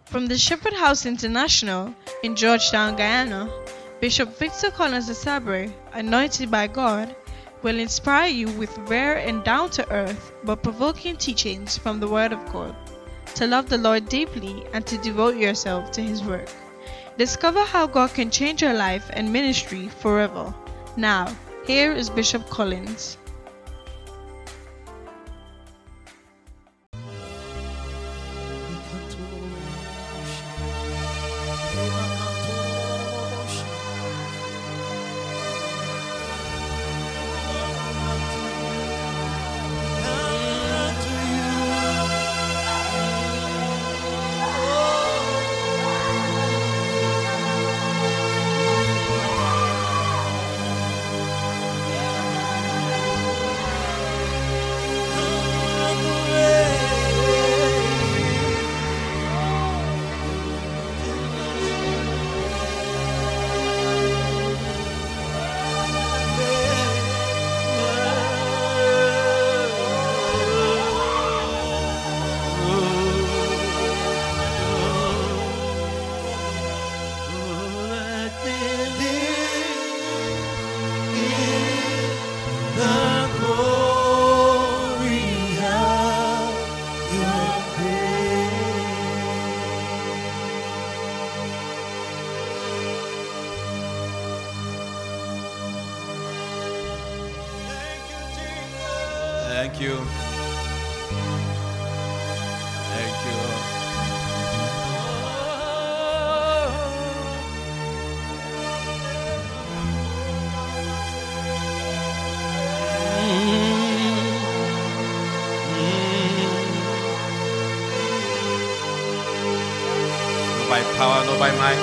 From the Shepherd House International in Georgetown, Guyana, Bishop Victor Collins Asabre, anointed by God, will inspire you with rare and down-to-earth but provoking teachings from the Word of God, to love the Lord deeply and to devote yourself to His work. Discover how God can change your life and ministry forever. Now, here is Bishop Collins. Thank you. Thank you. Not by power, not by might.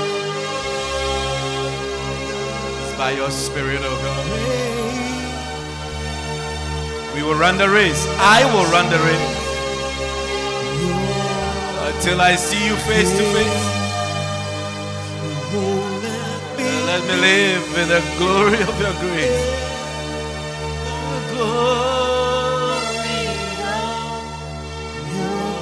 It's by your Spirit, oh God. We will run the race. I will run the race until I see you face to face. Let me live in the glory of your grace. The glory of your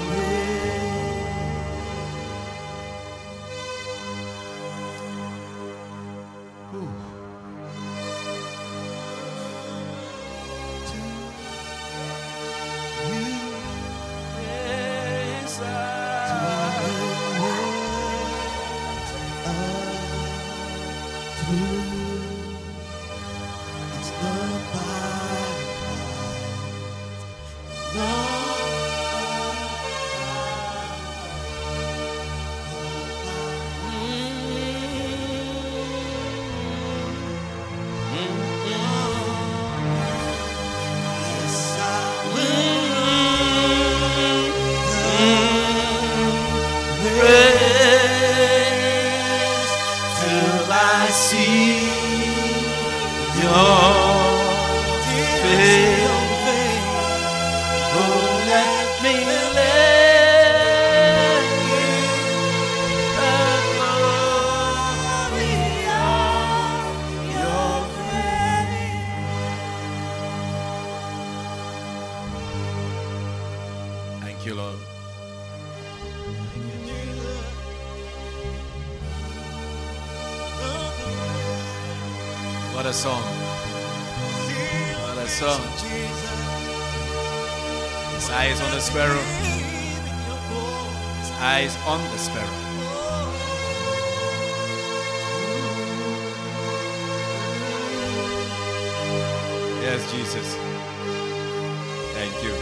What a song. What a song. His eyes on the sparrow. His eyes on the sparrow. Yes, Jesus. Thank you.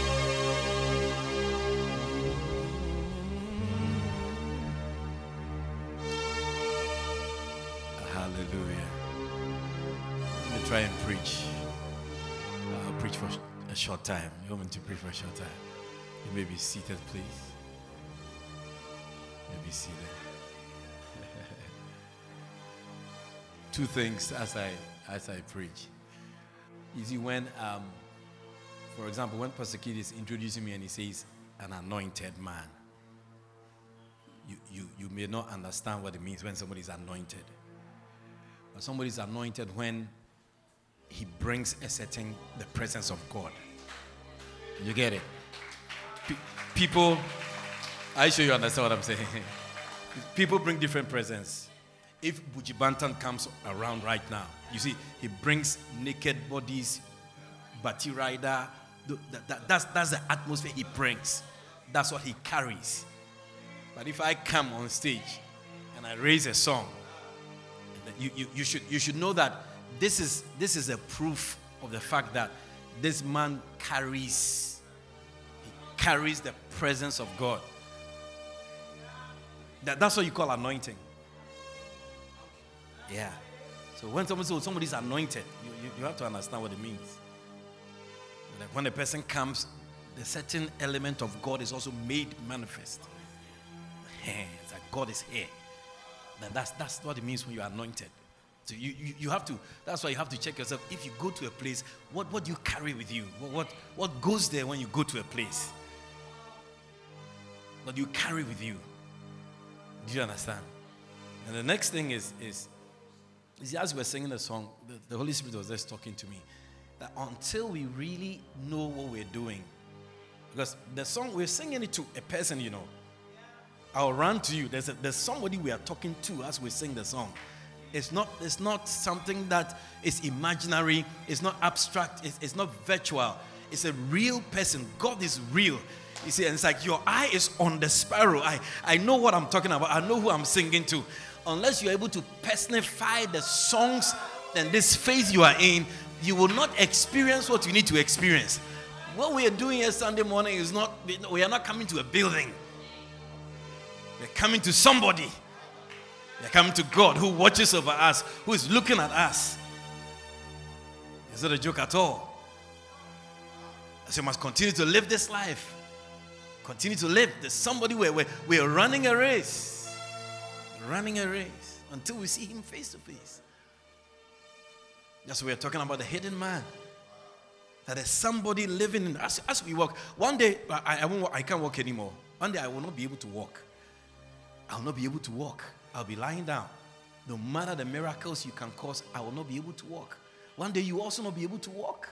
Hallelujah. Let me try and preach. I'll preach for a short time. You want me to preach for a short time? You may be seated, please. You may be seated. Two things as I preach. You see, when, for example, when Pastor Kid is introducing me and he says, an anointed man, you may not understand what it means when somebody is anointed. But somebody is anointed when he brings the presence of God. You get it? People, I sure you understand what I'm saying. People bring different presents. If Buji Bantan comes around right now, you see, he brings naked bodies, Bati Rider. That's the atmosphere he brings. That's what he carries. But if I come on stage and I raise a song, you should know that this is a proof of the fact that this man carries the presence of God. That's what you call anointing. Yeah. So when somebody's anointed, you have to understand what it means. Like when a person comes, the certain element of God is also made manifest. It's like God is here. That's what it means when you are anointed. So you have to. That's why you have to check yourself. If you go to a place, what do you carry with you? What goes there when you go to a place? What do you carry with you? Do you understand? And the next thing is as we're singing the song, the Holy Spirit was just talking to me that until we really know what we're doing, because the song we're singing it to a person, I'll run to you. There's somebody we are talking to as we sing the song. It's not something that is imaginary. It's not abstract. It's not virtual. It's a real person. God is real. You see, and it's like your eye is on the sparrow. I know what I'm talking about. I know who I'm singing to. Unless you're able to personify the songs and this phase you are in, you will not experience what you need to experience. What we are doing here Sunday morning is not, we are not coming to a building. We're coming to somebody. We're coming to God who watches over us, who is looking at us. It's not a joke at all. So you must continue to live this life. Continue to live. There's somebody where we're running a race. Running a race until we see him face to face. That's what we're talking about, the hidden man. That there's somebody living in as we walk. One day I can't walk anymore. One day I will not be able to walk. I'll not be able to walk. I'll be lying down. No matter the miracles you can cause, I will not be able to walk. One day you will also not be able to walk.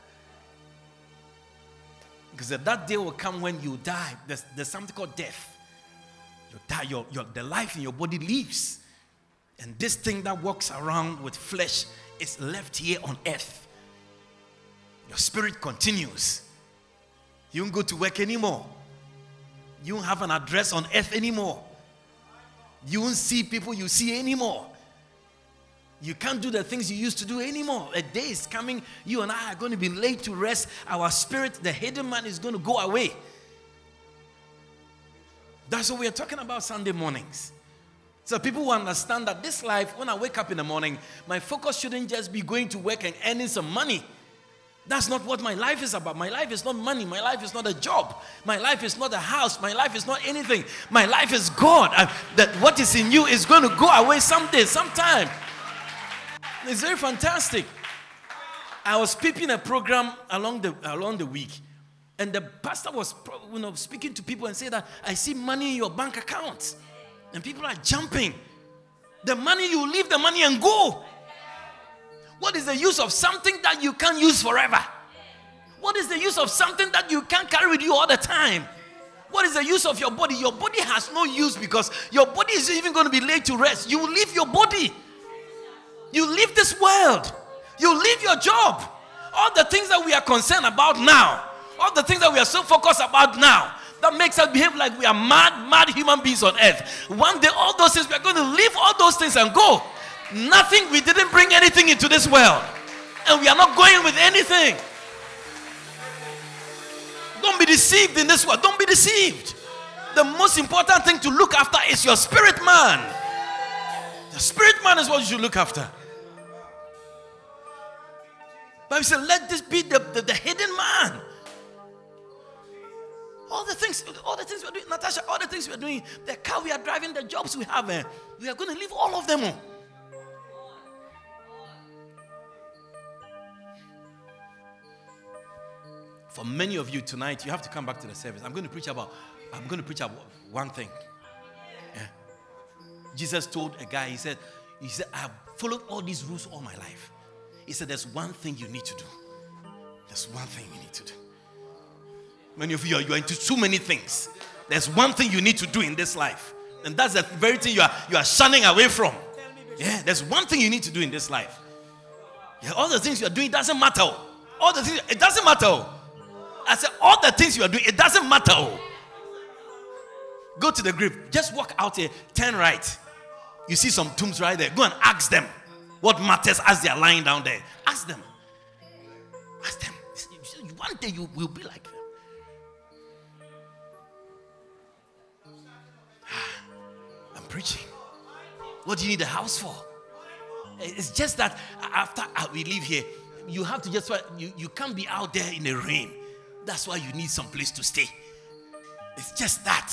Because that day will come when you die. There's something called death. You die, the life in your body leaves. And this thing that walks around with flesh is left here on earth. Your spirit continues. You won't go to work anymore. You won't have an address on earth anymore. You won't see people you see anymore. You can't do the things you used to do anymore. A day is coming, you and I are going to be laid to rest. Our spirit, the hidden man, is going to go away. That's what we are talking about Sunday mornings. So people will understand that this life, when I wake up in the morning, my focus shouldn't just be going to work and earning some money. That's not what my life is about. My life is not money. My life is not a job. My life is not a house. My life is not anything. My life is God. That what is in you is going to go away someday, sometime. It's very fantastic. I was peeping a program along the week, and the pastor was speaking to people and said that I see money in your bank account, and people are jumping. The money, you leave the money and go. What is the use of something that you can't use forever? What is the use of something that you can't carry with you all the time? What is the use of your body? Your body has no use because your body is even going to be laid to rest. You will leave your body. You leave this world. You leave your job. All the things that we are concerned about now, all the things that we are so focused about now, that makes us behave like we are mad human beings on earth. One day, all those things, we are going to leave all those things and go. Nothing, we didn't bring anything into this world. And we are not going with anything. Don't be deceived in this world. Don't be deceived. The most important thing to look after is your spirit man. The spirit man is what you should look after. But we said, let this be the hidden man. All the things we're doing, Natasha, all the things we're doing, the car we are driving, the jobs we have, we are going to leave all of them on. For many of you tonight, you have to come back to the service. I'm going to preach about one thing. Yeah. Jesus told a guy, he said, I have followed all these rules all my life. He said, there's one thing you need to do. There's one thing you need to do. Many of you are into too many things. There's one thing you need to do in this life. And that's the very thing you are shunning away from. Yeah, there's one thing you need to do in this life. Yeah, all the things you are doing doesn't matter. All the things, it doesn't matter. I said, all the things you are doing, it doesn't matter. Go to the grave. Just walk out here, turn right. You see some tombs right there. Go and ask them what matters as they are lying down there. Ask them. Ask them. One day you will be like them. I'm preaching. What do you need a house for? It's just that after we leave here, you have to just, you can't be out there in the rain. That's why you need some place to stay. It's just that.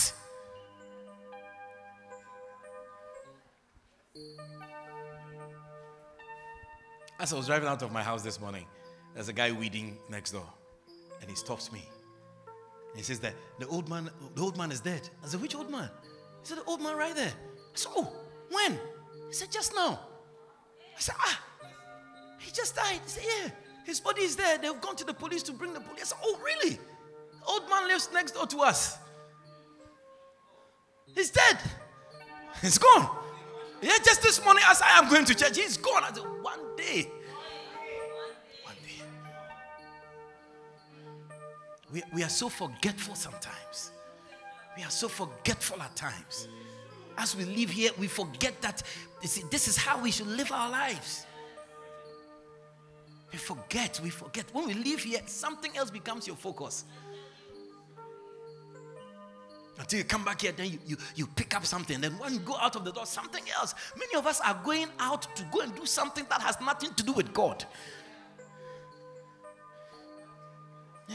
As I was driving out of my house this morning, there's a guy weeding next door. And he stops me. And he says that the old man is dead. I said, which old man? He said, the old man right there. I said, oh, when? He said, just now. I said, he just died. He said, yeah, his body is there. They've gone to the police to bring the police. I said, oh, really? The old man lives next door to us. He's dead. He's gone. Yeah, just this morning as I am going to church, he's gone. I said, one day. We are so forgetful sometimes. We are so forgetful at times. As we live here, we forget that this is how we should live our lives. We forget. When we leave here, something else becomes your focus. Until you come back here, then you pick up something. Then when you go out of the door, something else. Many of us are going out to go and do something that has nothing to do with God. Yeah.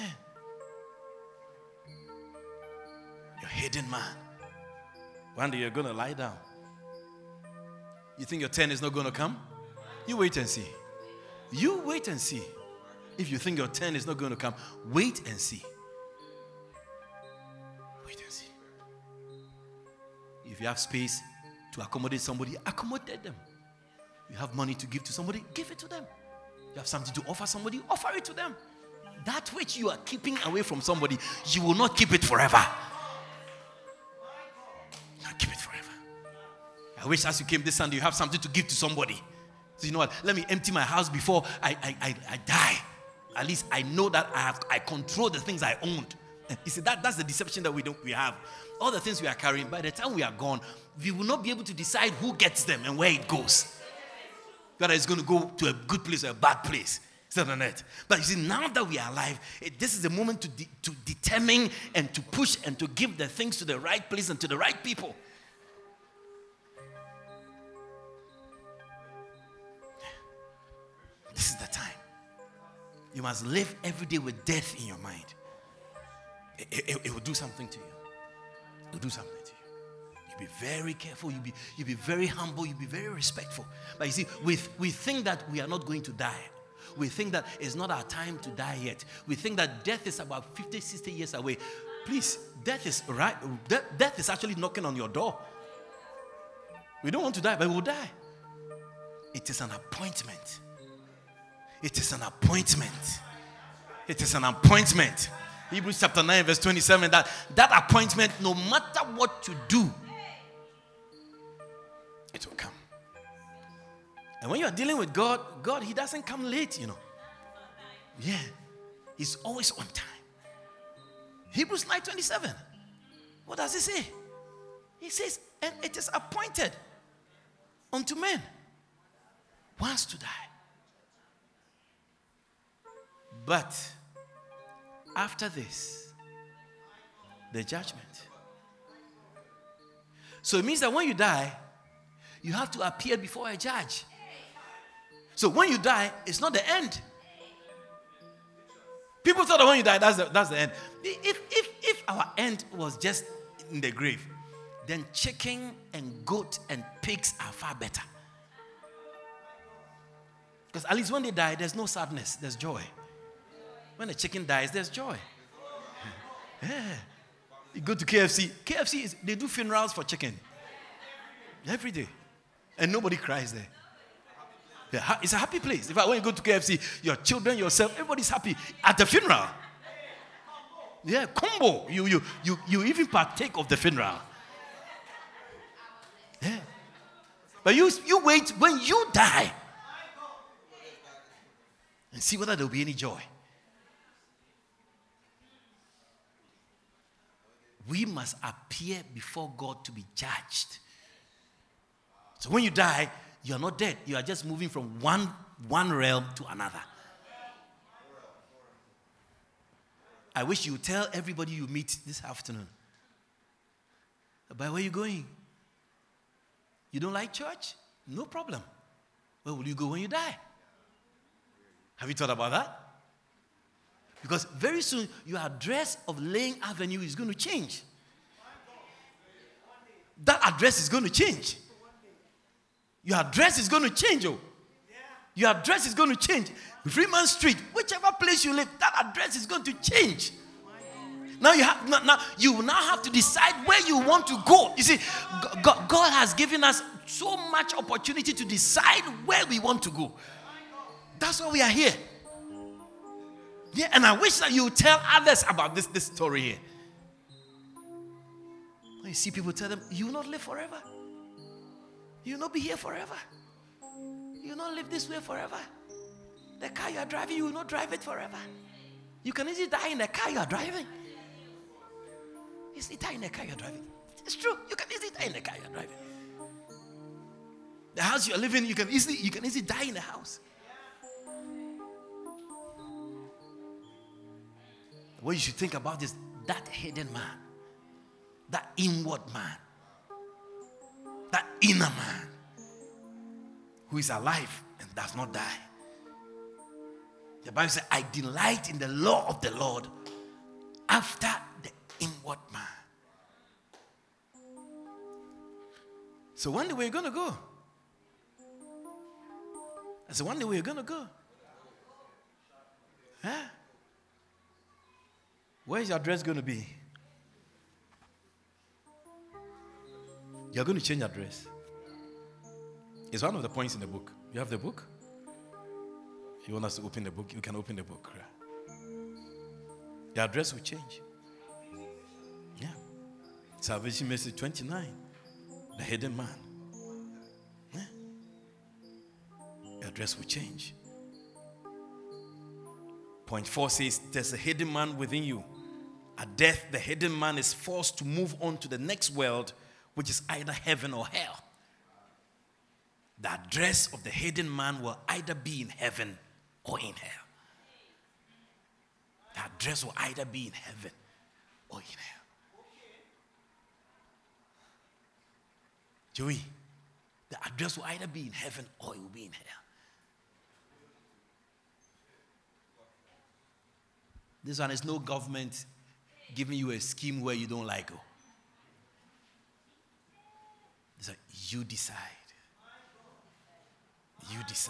You're a hidden man. One day you're going to lie down. You think your turn is not going to come? You wait and see. You wait and see. If you think your turn is not going to come, wait and see. Wait and see. If you have space to accommodate somebody, accommodate them. You have money to give to somebody, give it to them. You have something to offer somebody, offer it to them. That which you are keeping away from somebody, you will not keep it forever. Not keep it forever. I wish as you came this Sunday, you have something to give to somebody. So you know what? Let me empty my house before I die. At least I know that I control the things I owned. You see, that's the deception that we have. All the things we are carrying, by the time we are gone, we will not be able to decide who gets them and where it goes. Whether it's going to go to a good place or a bad place. It's not on it. But you see, now that we are alive, this is the moment to determine and to push and to give the things to the right place and to the right people. This is the time. You must live every day with death in your mind. It will do something to you. It will do something to you. You'll be very careful. You'll be very humble. You'll be very respectful. But you see, we think that we are not going to die. We think that it's not our time to die yet. We think that death is about 50, 60 years away. Please, death is right. Death is actually knocking on your door. We don't want to die, but we'll die. It is an appointment. It is an appointment. It is an appointment. Hebrews chapter 9 verse 27, that appointment, no matter what you do, it will come. And when you are dealing with God, He doesn't come late, you know. Yeah. He's always on time. Hebrews 9:27. What does it say? He says, and it is appointed unto men once to die. But after this, the judgment. So it means that when you die, you have to appear before a judge. So when you die, it's not the end. People thought that when you die, that's the end. If our end was just in the grave, then chicken and goat and pigs are far better. Because at least when they die, there's no sadness, there's joy. When a chicken dies, there's joy. Yeah. You go to KFC. KFC, they do funerals for chicken. Every day. And nobody cries there. Yeah, it's a happy place. In fact, when you go to KFC, your children, yourself, everybody's happy at the funeral. Yeah, combo. You even partake of the funeral. Yeah. But you wait when you die and see whether there will be any joy. We must appear before God to be judged. So when you die, you are not dead. You are just moving from one realm to another. I wish you would tell everybody you meet this afternoon. By where are you going? You don't like church? No problem. Where will you go when you die? Have you thought about that? Because very soon, your address of Lane Avenue is going to change. That address is going to change. Your address is going to change. Oh. Your address is going to change. Freeman Street, whichever place you live, that address is going to change. Now you will now have to decide where you want to go. You see, God has given us so much opportunity to decide where we want to go. That's why we are here. Yeah, and I wish that you would tell others about this story here. When you see people tell them, you will not live forever. You will not be here forever. You will not live this way forever. The car you are driving, you will not drive it forever. You can easily die in the car you are driving. Easily die in the car you are driving. It's true. You can easily die in the car you are driving. The house you are living, you can easily die in the house. What you should think about is that hidden man, that inward man, that inner man who is alive and does not die. The Bible says, I delight in the law of the Lord after the inward man. So one day we're going to go. I said, one day we're going to go. Huh? Where is your address going to be? You're going to change address. It's one of the points in the book. You have the book? If you want us to open the book, you can open the book. The address will change. Yeah. Salvation Message 29. The hidden man. Yeah. The address will change. Point 4 says, there's a hidden man within you. At death, the hidden man is forced to move on to the next world, which is either heaven or hell. The address of the hidden man will either be in heaven or in hell. The address will either be in heaven or in hell. Joey, the address will either be in heaven or it will be in hell. This one is no government giving you a scheme where you don't like it. It's like you decide. You decide.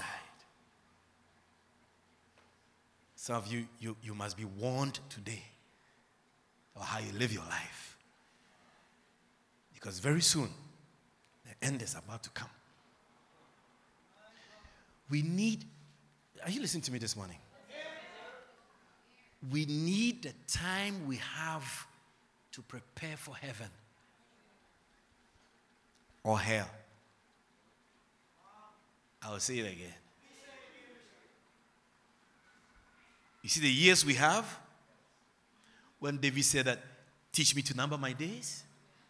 Some of you must be warned today about how you live your life. Because very soon, the end is about to come. Are you listening to me this morning? We need the time we have to prepare for heaven or hell. I will say it again. You see the years we have? When David said that, teach me to number my days.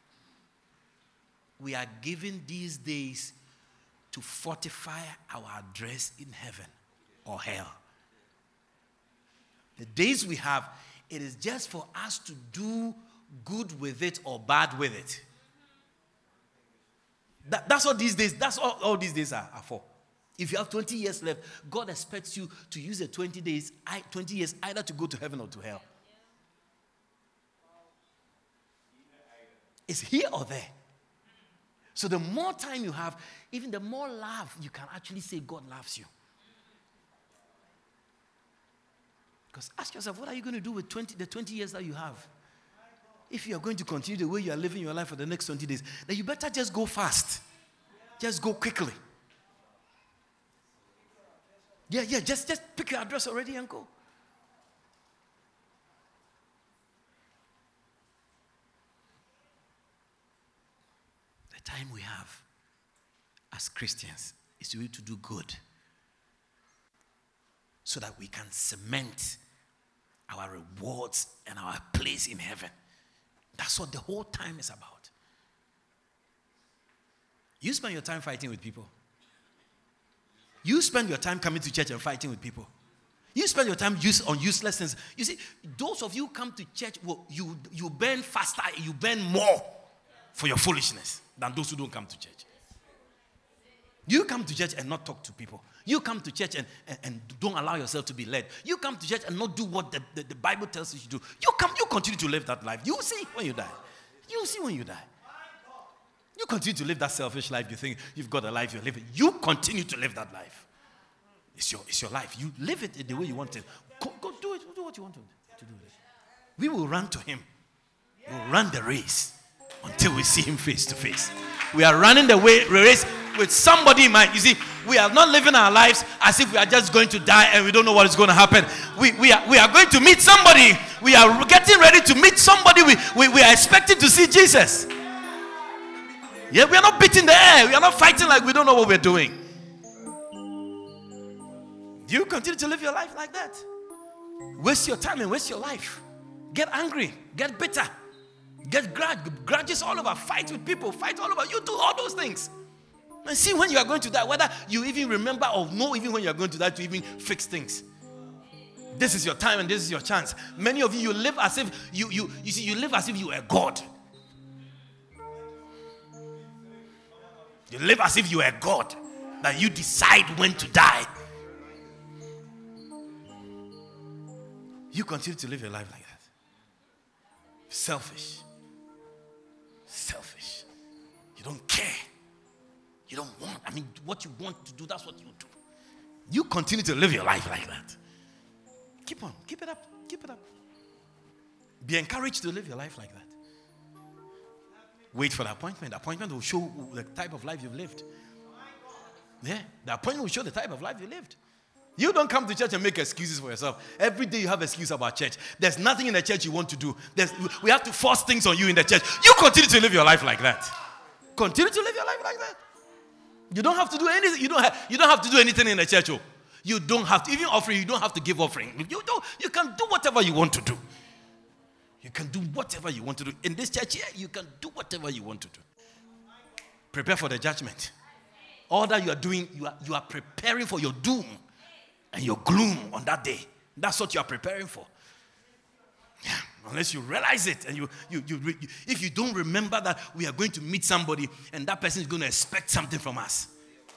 We are given these days to fortify our address in heaven or hell. The days we have, it is just for us to do good with it or bad with it. That's what these days, that's all these days are for. If you have 20 years left, God expects you to use the 20 years either to go to heaven or to hell. It's here or there. So the more time you have, even the more love you can actually say God loves you. Because ask yourself, what are you going to do with the 20 years that you have? If you are going to continue the way you are living your life for the next 20 days, then you better just go fast. Just go quickly. Yeah, just pick your address already and go. The time we have as Christians is to be able to do good so that we can cement our rewards and our place in heaven. That's what the whole time is about. You spend your time fighting with people. You spend your time coming to church and fighting with people. You spend your time on useless things. You see, those of you who come to church, well, you burn faster, you burn more for your foolishness than those who don't come to church. You come to church and not talk to people. You come to church and don't allow yourself to be led. You come to church and not do what the Bible tells you to do. You continue to live that life. You will see when you die. You will see when you die. You continue to live that selfish life. You think you've got a life you're living. You continue to live that life. It's your life. You live it the way you want it. Go do it. Do what you want to do. We will run to him. We'll run the race until we see him face to face. We are running the race with somebody in mind. You see, we are not living our lives as if we are just going to die and we don't know what is going to happen. We are going to meet somebody. We are getting ready to meet somebody. We are expecting to see Jesus. Yeah, we are not beating the air. We are not fighting like we don't know what we're doing. You continue to live your life like that. Waste your time and waste your life. Get angry. Get bitter. Get grudges all over. Fight with people. Fight all over. You do all those things. And see when you are going to die, whether you even remember or know even when you are going to die to even fix things. This is your time and this is your chance. Many of you live as if you live as if you are God. You live as if you are God. That you decide when to die. You continue to live your life like that. Selfish. You don't care. You don't want. What you want to do, that's what you do. You continue to live your life like that. Keep on. Keep it up. Be encouraged to live your life like that. Wait for the appointment. The appointment will show the type of life you've lived. Yeah, the appointment will show the type of life you lived. You don't come to church and make excuses for yourself. Every day you have excuse about church. There's nothing in the church you want to do. We have to force things on you in the church. You continue to live your life like that. Continue to live your life like that. You don't have to do anything. You don't have to do anything in the church. Oh. You don't have to. Even offering, you don't have to give offering. You can do whatever you want to do. You can do whatever you want to do. In this church here, you can do whatever you want to do. Prepare for the judgment. All that you are doing, you are preparing for your doom and your gloom on that day. That's what you are preparing for. Yeah, unless you realize it and if you don't remember that we are going to meet somebody and that person is going to expect something from us.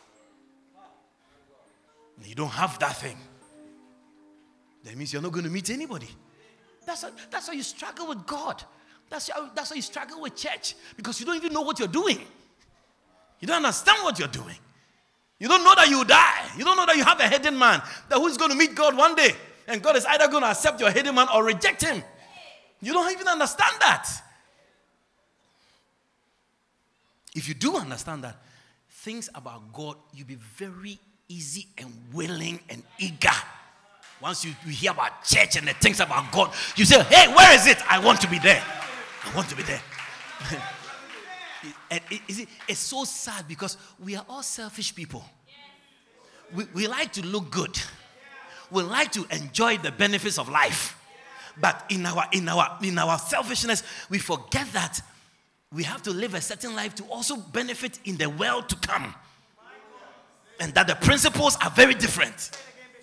And you don't have that thing. That means you're not going to meet anybody. That's how you struggle with God. That's how you struggle with church. Because you don't even know what you're doing. You don't understand what you're doing. You don't know that you die. You don't know that you have a hidden man. That who's going to meet God one day. And God is either going to accept your hidden man or reject him. You don't even understand that. If you do understand that, things about God, you'll be very easy and willing and eager. Once you hear about church and the things about God, you say, hey, where is it? I want to be there. I want to be there. And it's so sad because we are all selfish people. We like to look good. We like to enjoy the benefits of life. But in our selfishness, we forget that we have to live a certain life to also benefit in the world to come. And that the principles are very different.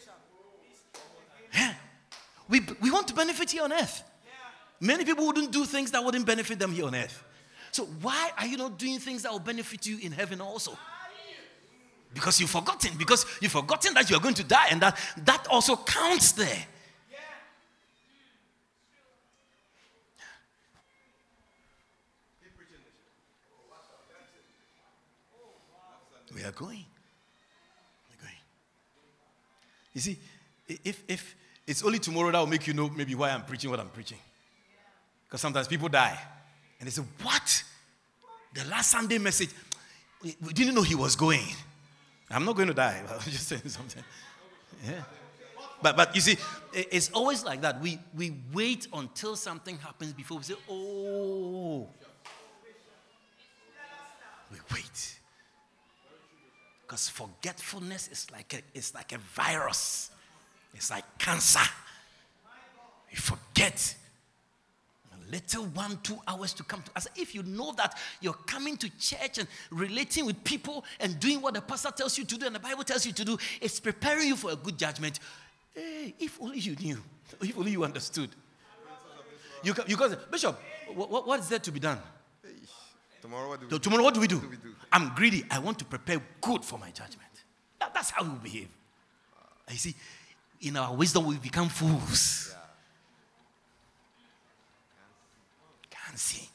Yeah. We want to benefit here on earth. Many people wouldn't do things that wouldn't benefit them here on earth. So why are you not doing things that will benefit you in heaven also? Because you've forgotten. Because you've forgotten that you're going to die and that also counts there. We are going. We're going. You see, if it's only tomorrow that will make you know maybe why I'm preaching what I'm preaching. Because sometimes people die. And they say, what? The last Sunday message, we didn't know he was going. I'm not going to die. I was just saying something. Yeah. But you see, it's always like that. We wait until something happens before we say, oh. We wait. Because forgetfulness is like a virus. It's like cancer. You forget. A little 1-2 hours to come to. As if you know that you're coming to church and relating with people and doing what the pastor tells you to do and the Bible tells you to do, it's preparing you for a good judgment. Hey, if only you knew. If only you understood. You can say, Bishop, what is there to be done? Tomorrow what do we do? I'm greedy. I want to prepare good for my judgment. That's how we behave. You see, in our wisdom, we become fools. Can't see.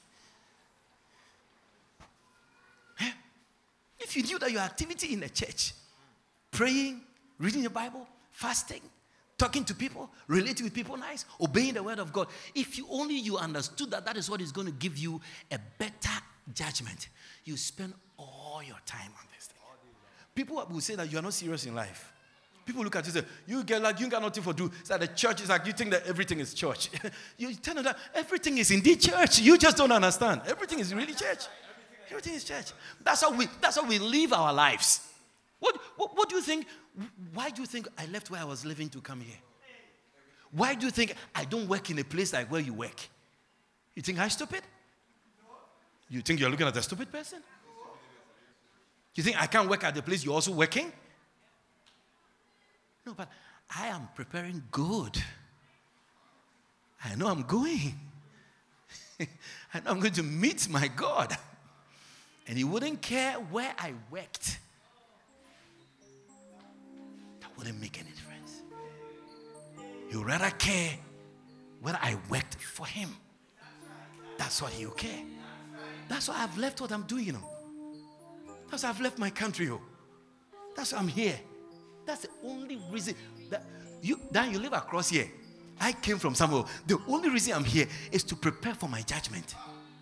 If you knew that your activity in the church, praying, reading the Bible, fasting, talking to people, relating with people nice, obeying the word of God, if you understood that is what is going to give you a better judgment, you spend all your time on this thing. People will say that you are not serious in life. People look at you and say, you got nothing for do. It's like the church is like, you think that everything is church. You tell them that everything is indeed church. You just don't understand. Everything is really church. Everything is church. That's how we live our lives. What do you think? Why do you think I left where I was living to come here? Why do you think I don't work in a place like where you work? You think I'm stupid? You think you're looking at a stupid person? You think I can't work at the place you're also working? No, but I am preparing good. I know I'm going. I know I'm going to meet my God. And he wouldn't care where I worked. That wouldn't make any difference. He would rather care whether I worked for him. That's what he will care. That's why I've left what I'm doing, That's why I've left my country, That's why I'm here. That's the only reason that you live across here. I came from somewhere. The only reason I'm here is to prepare for my judgment.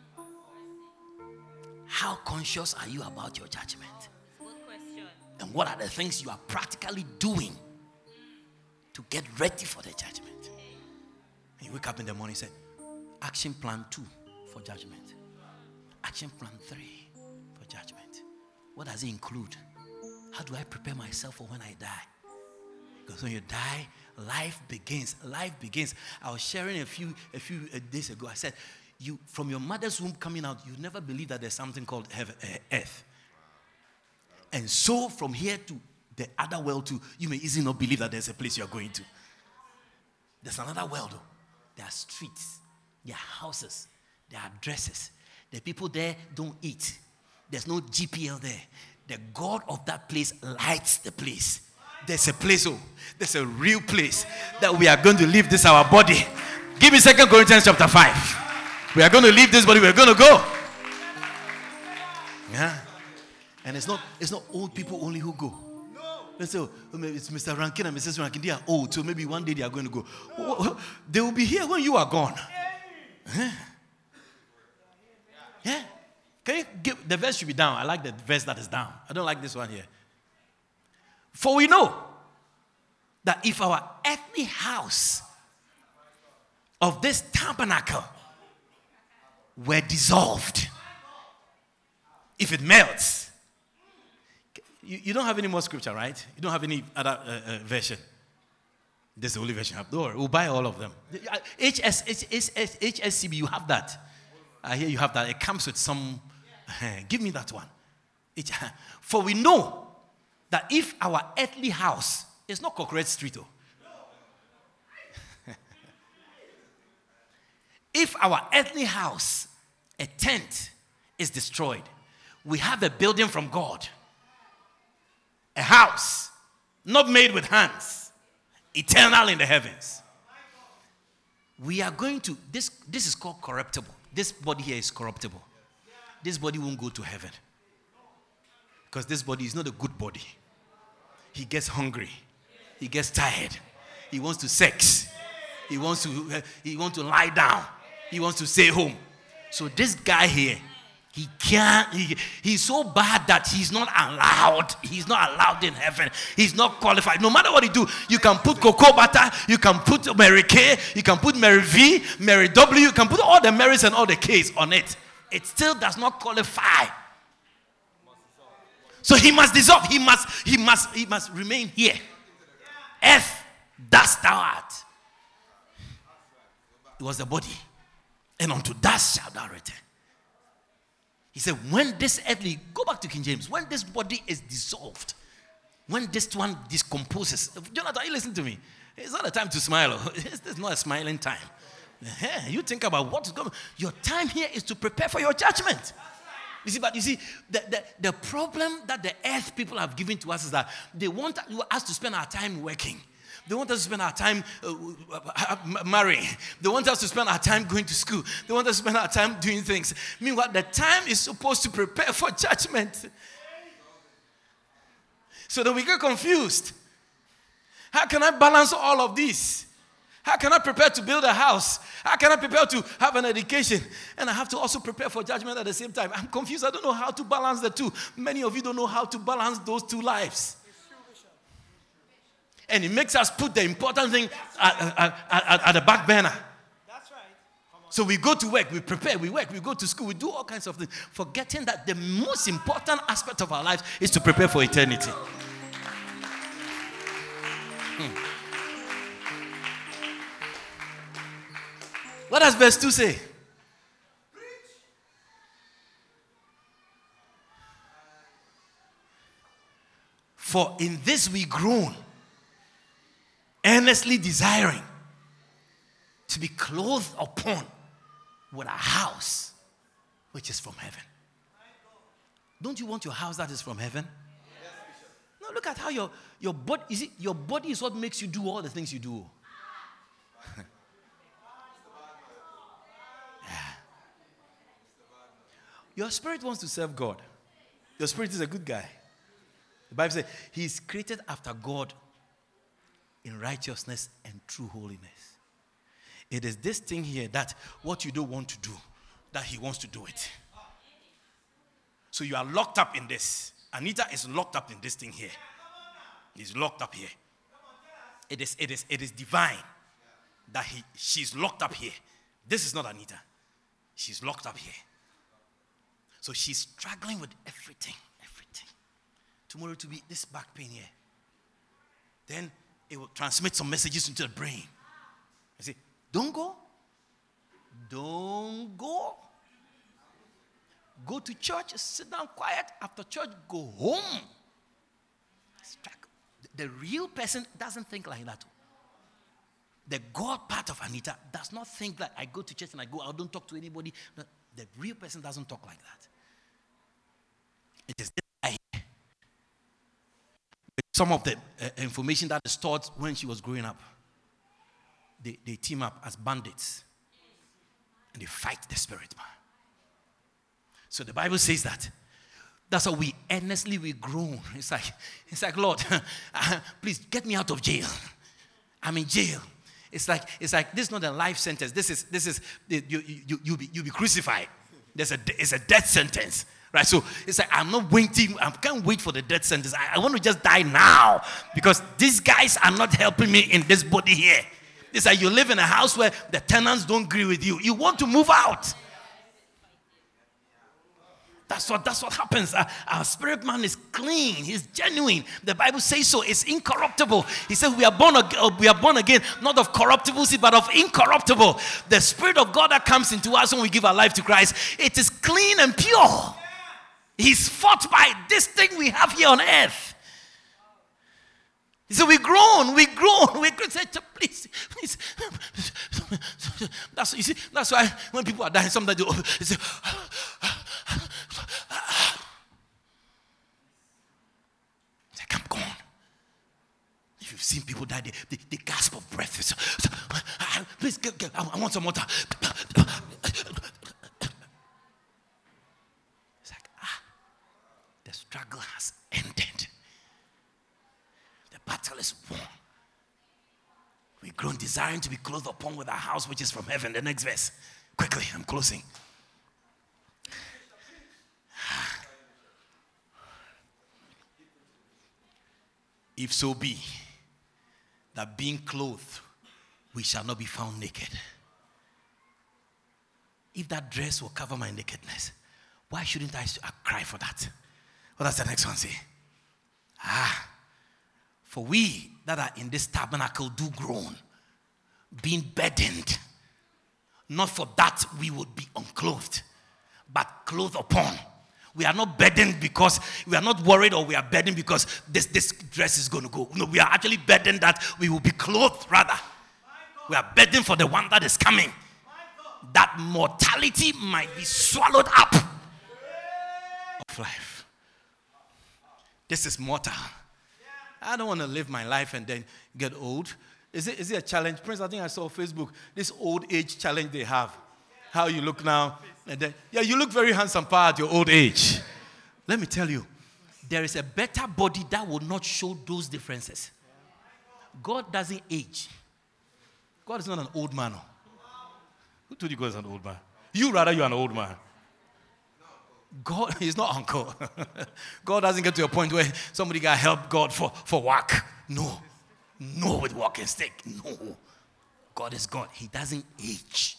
How conscious are you about your judgment? Good question. And what are the things you are practically doing to get ready for the judgment? And you wake up in the morning and say, action plan 2 for judgment. Action plan 3 for judgment. What does it include? How do I prepare myself for when I die? Because when you die, life begins. Life begins. I was sharing a few days ago. I said, you from your mother's womb coming out, you never believe that there's something called heaven, earth. And so from here to the other world too, you may easily not believe that there's a place you're going to. There's another world. There are streets. There are houses. There are addresses. The people there don't eat. There's no GPL there. The God of that place lights the place. There's a place, there's a real place that we are going to leave this our body. Give me 2 Corinthians chapter 5. We are going to leave this body. We're going to go. Yeah. And it's not old people only who go. Let's say it's Mr. Rankin and Mrs. Rankin. They are old, so maybe one day they are going to go. They will be here when you are gone. Yeah. Can you give the verse should be down? I like the verse that is down. I don't like this one here. For we know that if our earthly house of this tabernacle were dissolved, if it melts, you don't have any more scripture, right? You don't have any other version. This is the only version I have. Don't worry, we'll buy all of them. HSCB, you have that. I hear you have that. It comes with some. Give me that one. For we know that if our earthly house is not Cockroach Street, if our earthly house, a tent, is destroyed, we have a building from God, a house not made with hands, eternal in the heavens. We are going to, this is called corruptible. This body here is corruptible. This body won't go to heaven. Because this body is not a good body. He gets hungry. He gets tired. He wants to sex. He wants to lie down. He wants to stay home. So this guy here, he can't, he's so bad that he's not allowed. He's not allowed in heaven. He's not qualified. No matter what you do, you can put cocoa butter, you can put Mary K, you can put Mary V, Mary W, you can put all the Marys and all the Ks on it. It still does not qualify. So he must dissolve. He must remain here. Earth, dust thou art. It was the body. And unto dust shall thou return. He said, when this earthly, go back to King James, when this body is dissolved, when this one discomposes. Jonathan, you listen to me. It's not a time to smile. It's not a smiling time. You think about what's going on. Your time here is to prepare for your judgment. You see, the problem that the earth people have given to us is that they want us to spend our time working. They want us to spend our time marrying. They want us to spend our time going to school. They want us to spend our time doing things. Meanwhile, the time is supposed to prepare for judgment. So that we get confused. How can I balance all of this? How can I prepare to build a house? How can I prepare to have an education? And I have to also prepare for judgment at the same time. I'm confused. I don't know how to balance the two. Many of you don't know how to balance those two lives. And it makes us put the important thing at the back burner. That's right. So we go to work, we prepare, we work, we go to school, we do all kinds of things, forgetting that the most important aspect of our lives is to prepare for eternity. What does verse 2 say? For in this we groan, earnestly desiring to be clothed upon with a house which is from heaven. Don't you want your house that is from heaven? No, look at how your body, you see, your body is what makes you do all the things you do. Yeah. Your spirit wants to serve God. Your spirit is a good guy. The Bible says he is created after God in righteousness and true holiness. It is this thing here that what you don't want to do, that he wants to do it. So you are locked up in this. Anita is locked up in this thing here. He's locked up here. It is divine that she's locked up here. This is not Anita. She's locked up here. So she's struggling with everything. Tomorrow to be this back pain here. Then it will transmit some messages into the brain. I say, don't go. Don't go. Go to church, sit down quiet. After church, go home. The real person doesn't think like that. The God part of Anita does not think that I go to church and I go out, don't talk to anybody. No, the real person doesn't talk like that. It is some of the information that is stored when she was growing up. They team up as bandits. And they fight the spirit, man. So the Bible says that. That's how we earnestly groan. It's like, Lord, please get me out of jail. I'm in jail. It's like this is not a life sentence. This is you'll be crucified. It's a death sentence. Right, so it's like I'm not waiting. I can't wait for the death sentence. I want to just die now because these guys are not helping me in this body here. It's like you live in a house where the tenants don't agree with you. You want to move out. That's what happens. Our spirit man is clean. He's genuine. The Bible says so. It's incorruptible. He says we are born again, not of corruptible seed, but of incorruptible. The Spirit of God that comes into us when we give our life to Christ, it is clean and pure. He's fought by this thing we have here on earth. So we groan. Say, please. That's why when people are dying, sometimes they say, it's like, I'm gone. If you've seen people die, they gasp of breath. Please, I want some water. The struggle has ended. The battle is won. We grown desiring to be clothed upon with our house which is from heaven. The next verse. Quickly, I'm closing. If so be that being clothed, we shall not be found naked. If that dress will cover my nakedness, why shouldn't I cry for that? What does the next one say? For we that are in this tabernacle do groan, being burdened, not for that we would be unclothed, but clothed upon. We are not burdened because we are not worried, or we are burdened because this dress is going to go. No, we are actually burdened that we will be clothed rather. We are burdened for the one that is coming, that mortality might be swallowed up of life. This is mortal. I don't want to live my life and then get old. Is it a challenge? Prince, I think I saw on Facebook, this old age challenge they have. How you look now. And then, you look very handsome at your old age. Let me tell you, there is a better body that will not show those differences. God doesn't age. God is not an old man. Who told you God is an old man? You rather you're an old man. God is not uncle. God doesn't get to a point where somebody got help God for work. No, with walking stick. No. God is God. He doesn't age.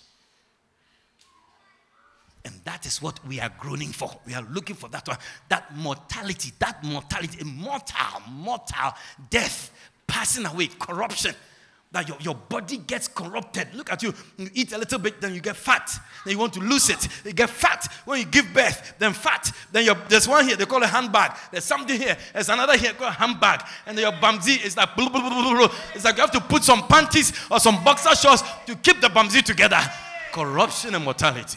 And that is what we are groaning for. We are looking for that one. That mortality, mortal death, passing away, corruption. That your body gets corrupted. Look at you. You eat a little bit, then you get fat. Then you want to lose it. You get fat. When you give birth, then fat. Then there's one here, they call it a handbag. There's something here. There's another here called a handbag. And then your bamzi is like blah, blah, blah, blah, blah. It's like you have to put some panties or some boxer shorts to keep the bamzi together. Corruption and mortality.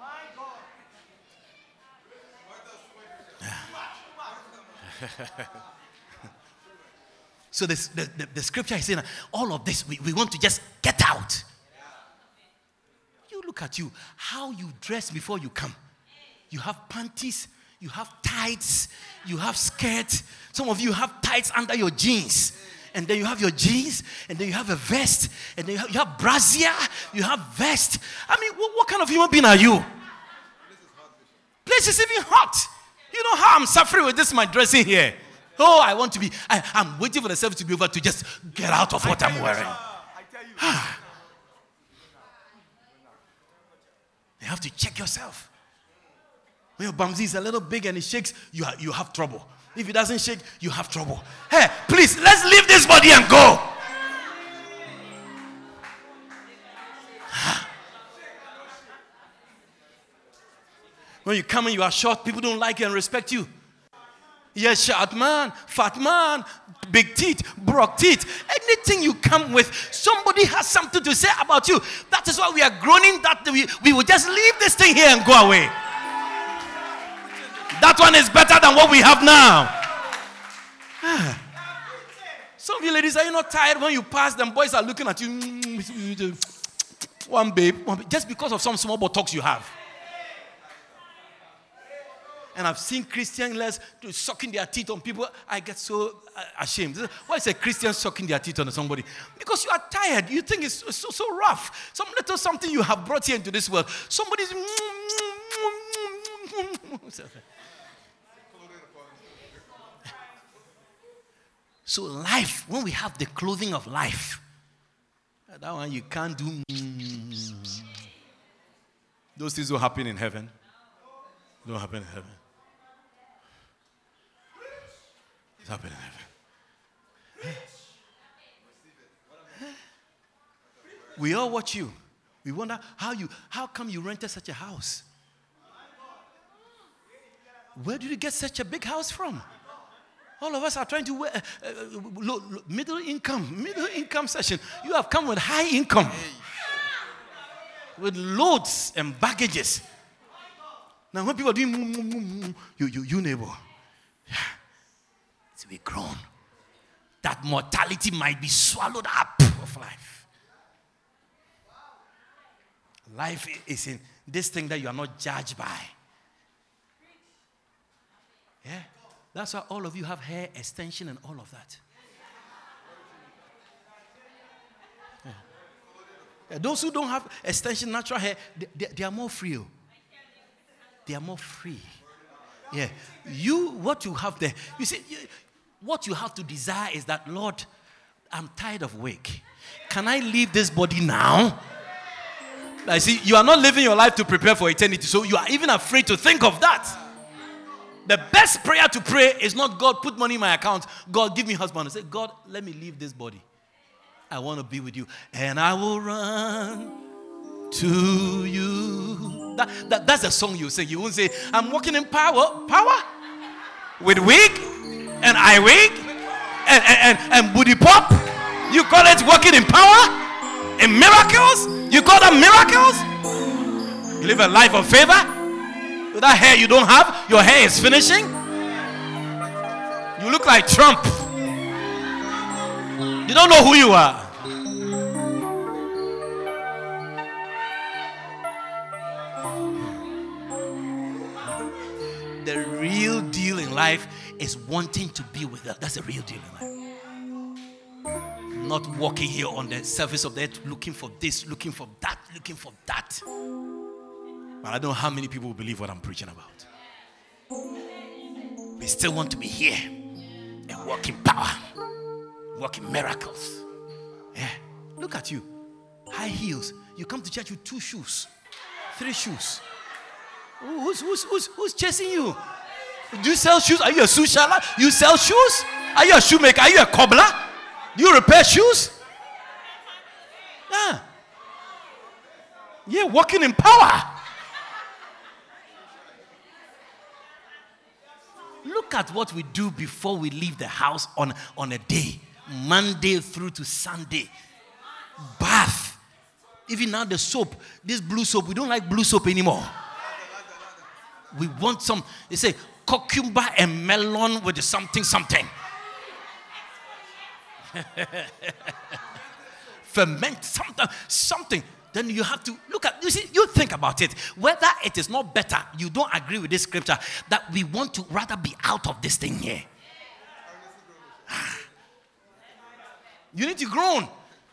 So the scripture is saying all of this, we want to just get out. You look at you, how you dress before you come. You have panties, you have tights, you have skirts. Some of you have tights under your jeans. And then you have your jeans, and then you have a vest, and then you have brassiere, you have vest. I mean, what kind of human being are you? Place is even hot. You know how I'm suffering with this, my dressing here. Oh, I want to be, I'm waiting for the service to be over to just get out of what I'm wearing. You have to check yourself. When your bumsy is a little big and it shakes, you have trouble. If it doesn't shake, you have trouble. Hey, please, let's leave this body and go. When you come and you are short, people don't like you and respect you. Yes, short man, fat man, big teeth, broke teeth. Anything you come with, somebody has something to say about you. That is why we are groaning that we will just leave this thing here and go away. That one is better than what we have now. Some of you ladies, are you not tired when you pass them? Boys are looking at you. One babe, just because of some small buttocks you have. And I've seen Christians sucking their teeth on people. I get so ashamed. Why is a Christian sucking their teeth on somebody? Because you are tired. You think it's so rough. Some little something you have brought here into this world. Somebody's... So life, when we have the clothing of life, that one you can't do. Those things don't happen in heaven. Don't happen in heaven. It's happening in heaven. We all watch you. We wonder how come you rented such a house? Where did you get such a big house from? All of us are trying to middle income session. You have come with high income, with loads and baggages. Now when people are doing you neighbor, it's be grown. That mortality might be swallowed up of life. Life is in this thing that you are not judged by. Yeah. That's why all of you have hair extension and all of that. Yeah. Those who don't have extension, natural hair, they are more free. They are more free. Yeah. What you have there, you see, what you have to desire is that, Lord, I'm tired of wig. Can I leave this body now? Like, see, you are not living your life to prepare for eternity, so you are even afraid to think of that. The best prayer to pray is not God, put money in my account. God, give me husband. Say, God, let me leave this body. I want to be with you. And I will run to you. That's a song you sing. You won't say, I'm walking in power. Power? With wig? And eye wig? And booty pop? You call it walking in power? In miracles? You call them miracles? You live a life of favor? With that hair you don't have, your hair is finishing. You look like Trump. You don't know who you are. The real deal in life is wanting to be with us. That's the real deal in life. Not walking here on the surface of the earth looking for this, looking for that, looking for that. But I don't know how many people will believe what I'm preaching about. We still want to be here and walk in power, walk in miracles. Yeah. Look at you. High heels. You come to church with 2 shoes, 3 shoes. Who's chasing you? Do you sell shoes? Are you a shoe seller? You sell shoes? Are you a shoemaker? Are you a cobbler? Do you repair shoes? Yeah. Yeah, walking in power. Look at what we do before we leave the house on a day. Monday through to Sunday. Bath. Even now the soap, this blue soap, we don't like blue soap anymore. We want some, they say, cucumber and melon with something. Ferment something. Then you have to look at, you think about it. Whether it is not better, you don't agree with this scripture, that we want to rather be out of this thing here. You need to groan.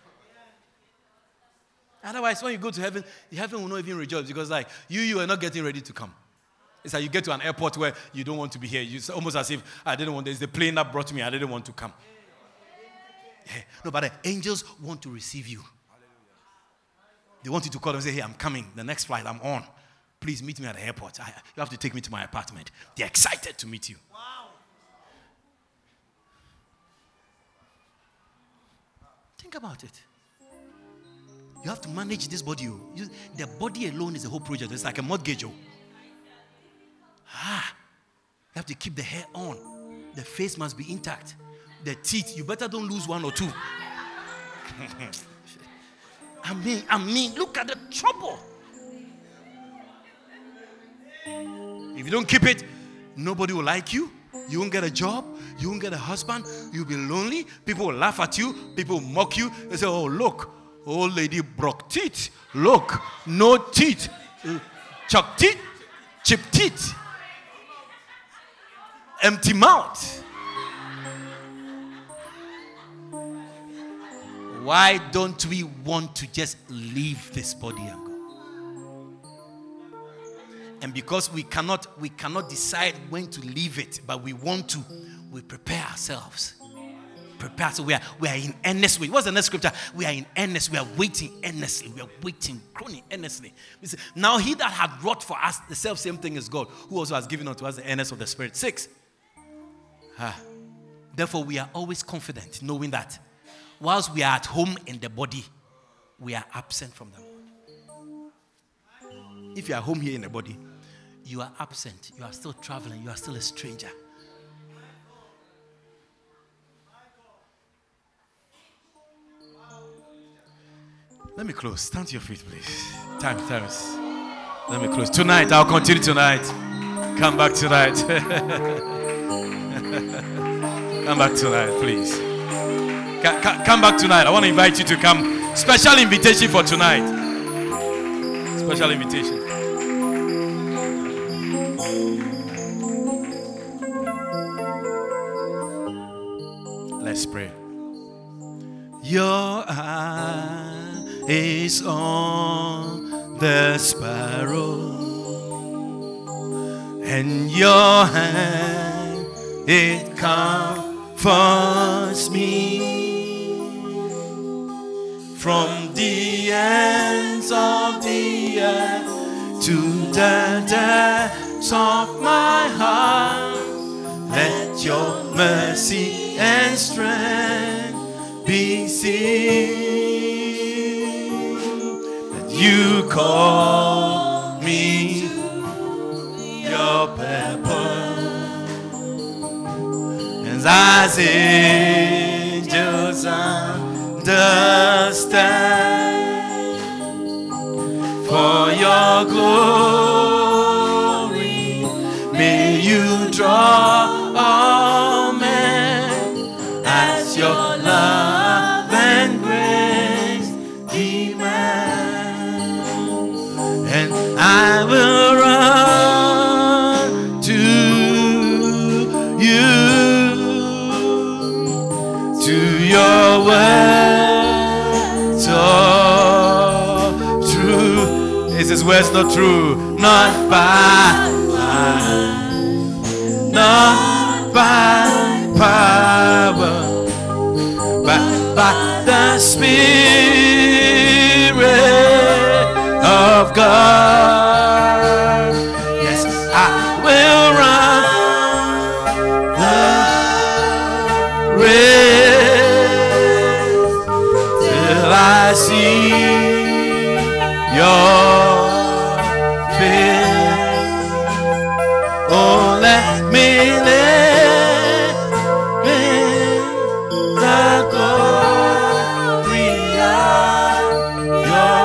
Otherwise, when you go to heaven, the heaven will not even rejoice because like you are not getting ready to come. It's like you get to an airport where you don't want to be here. It's almost as if I didn't want this. The plane that brought me, I didn't want to come. Yeah. No, but the angels want to receive you. They want you to call and say, hey, I'm coming. The next flight, I'm on. Please meet me at the airport. You have to take me to my apartment. They're excited to meet you. Wow. Think about it. You have to manage this body. The body alone is a whole project. It's like a mortgage. You have to keep the hair on. The face must be intact. The teeth, you better don't lose 1 or 2. I mean, look at the trouble. If you don't keep it, nobody will like you. You won't get a job. You won't get a husband. You'll be lonely. People will laugh at you. People will mock you. They say, oh, look, old lady broke teeth. Look, no teeth. Chuck teeth, chip teeth. Empty mouth. Why don't we want to just leave this body and go? And because we cannot decide when to leave it, but we want to, we prepare ourselves. So we are in earnest. What's the next scripture? We are in earnest. We are waiting earnestly. We are waiting, groaning earnestly. Now he that hath wrought for us the same thing is God, who also has given unto us the earnest of the Spirit. 6. Therefore we are always confident, knowing that whilst we are at home in the body, we are absent from them. If you are home here in the body, you are absent. You are still traveling. You are still a stranger. Let me close. Stand to your feet, please. Time is. Let me close. Tonight, I'll continue tonight. Come back tonight. Come back tonight, please. Come back tonight. I want to invite you to come. Special invitation for tonight. Special invitation. Let's pray. Your eye is on the sparrow, and your hand, it comforts me. From the ends of the earth to the depths of my heart, mercy and strength be seen. That you call me your purpose, as angels understand. For your glory, may you draw all men as your love and grace demand. And I will run to you, to your words of truth. Is his words not true? Not by might, not by power, but by the Spirit of God. Yes, I will run the race till I see your face. Oh, let me live in the glory of your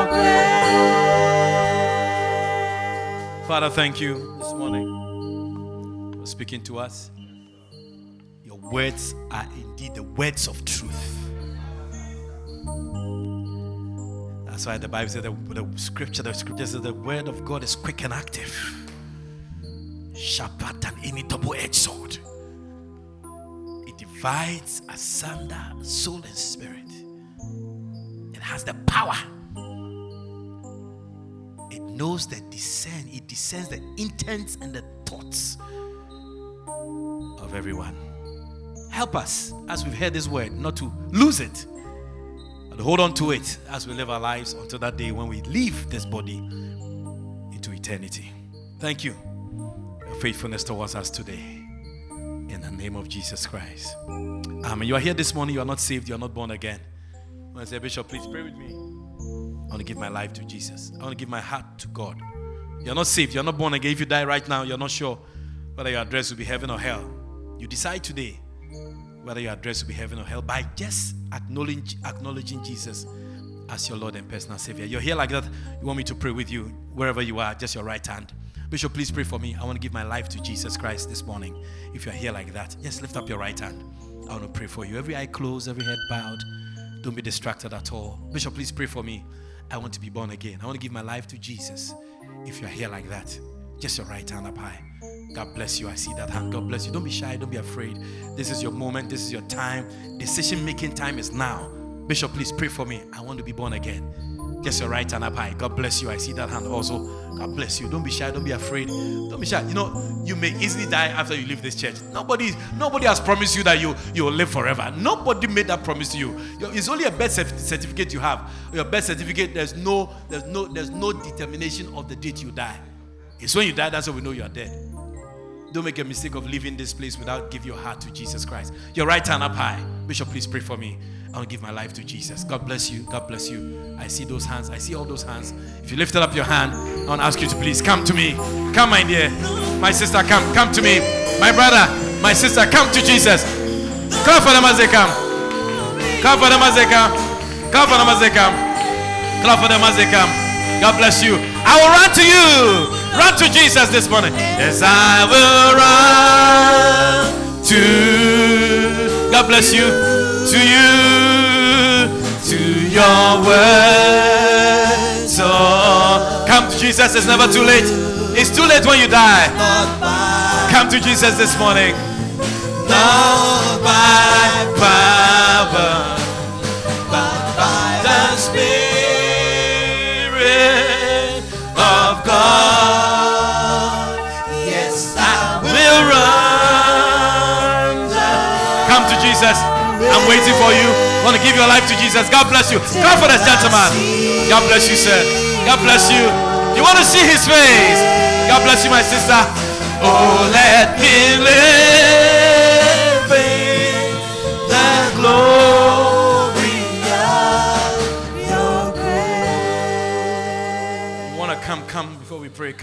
grace. Father, thank you this morning for speaking to us. Your words are indeed the words of truth. That's why the Bible says the scripture says the word of God is quick and active, sharper than any double-edged sword. It divides asunder soul and spirit. It has the power. It knows it discerns the intents and the thoughts of everyone. Help us as we've heard this word not to lose it, but hold on to it as we live our lives until that day when we leave this body into eternity. Thank you for your faithfulness towards us today. In the name of Jesus Christ. Amen. You are here this morning, you are not saved, you are not born again. When I say, Bishop, please pray with me. I want to give my life to Jesus. I want to give my heart to God. You are not saved, you are not born again. If you die right now, you are not sure whether your address will be heaven or hell. You decide today whether your address will be heaven or hell by just acknowledging Jesus as your Lord and personal Savior. You're here like that, you want me to pray with you wherever you are, just your right hand. Bishop, please pray for me. I want to give my life to Jesus Christ this morning. If you're here like that, just lift up your right hand. I want to pray for you. Every eye closed, every head bowed. Don't be distracted at all. Bishop, please pray for me. I want to be born again. I want to give my life to Jesus. If you're here like that, just your right hand up high. God bless you. I see that hand. God bless you. Don't be shy. Don't be afraid. This is your moment. This is your time. Decision-making time is now. Bishop, please pray for me. I want to be born again. Just your right hand up high. God bless you. I see that hand also. God bless you. Don't be shy. Don't be afraid. Don't be shy. You know, you may easily die after you leave this church. Nobody has promised you that you will live forever. Nobody made that promise to you. It's only a birth certificate you have. Your birth certificate, there's no determination of the date you die. It's when you die, that's when we know you are dead. Don't make a mistake of leaving this place without giving your heart to Jesus Christ. Your right hand up high. Bishop, please pray for me. I want to give my life to Jesus. God bless you. God bless you. I see those hands. I see all those hands. If you lifted up your hand, I want to ask you to please come to me. Come, my dear. My sister, come. Come to me. My brother, my sister, come to Jesus. Come for them as they come. Come for them as they come. Come for them as they come. Come for them as they come. God bless you. I will run to you. Run to Jesus this morning. Yes, I will run to. God bless you. To you, to your word. So come to Jesus. It's never too late. It's too late when you die. Come to Jesus this morning. Not by power, but by the Spirit of God. Yes, I will run. Come to Jesus. I'm waiting for you. Want to give your life to Jesus. God bless you. Come for this gentleman. God bless you, sir. God bless you. You want to see his face? God bless you, my sister. Oh, let me live in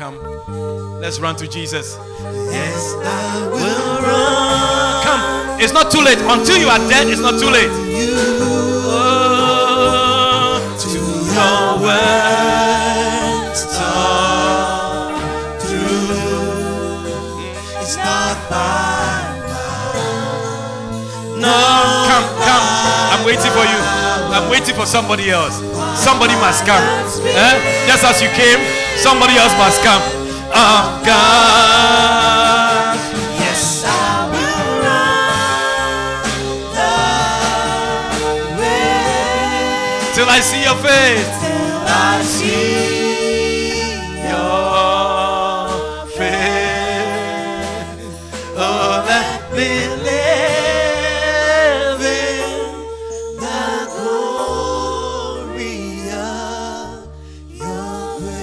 come. Let's run to Jesus. Yes, I will run. Come. It's not too late. Until you are dead, it's not too late. Oh, to your words are true. It's not by no. Come. I'm waiting for you. I'm waiting for somebody else. Somebody must come. Just as you came, somebody else must come. God. Yes, I will run the way till I see your face. Till I see your face. Oh, let me live in the glory of your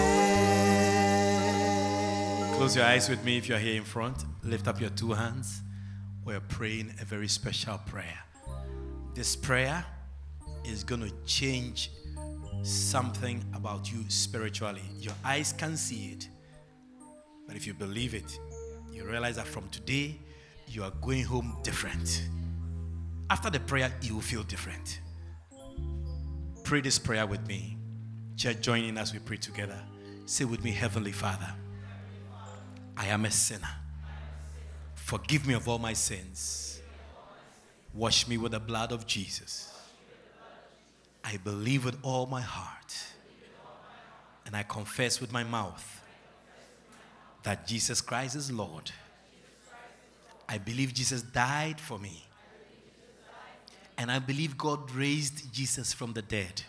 grace. Close your eyes with me if you're here in front. Lift up your two hands. We're praying a very special prayer. This prayer is going to change something about you spiritually. Your eyes can't see it, but if you believe it, you realize that from today you are going home different. After the prayer, you will feel different. Pray this prayer with me. Church, join in as we pray together. Say with me, Heavenly Father, I am a sinner. Forgive me of all my sins. Wash me with the blood of Jesus. I believe with all my heart, and I confess with my mouth that Jesus Christ is Lord. I believe Jesus died for me, and I believe God raised Jesus from the dead.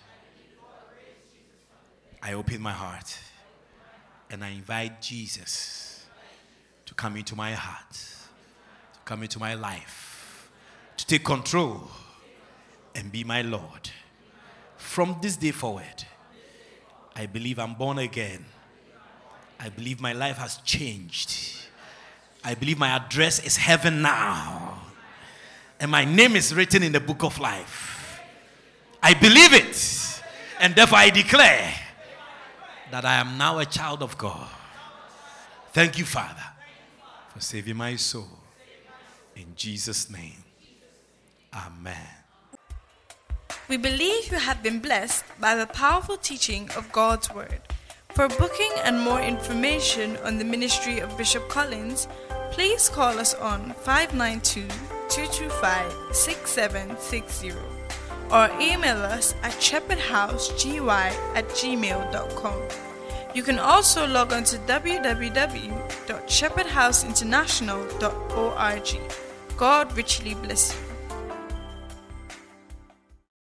I open my heart and I invite Jesus to come into my heart, to come into my life, to take control and be my Lord. From this day forward, I believe I'm born again. I believe my life has changed. I believe my address is heaven now. And my name is written in the book of life. I believe it. And therefore I declare that I am now a child of God. Thank you, Father, for saving my soul. In Jesus' name, amen. We believe you have been blessed by the powerful teaching of God's Word. For booking and more information on the ministry of Bishop Collins, please call us on 592-225-6760 or email us at shepherdhousegY@gmail.com. You can also log on to www.shepherdhouseinternational.org. God richly bless you.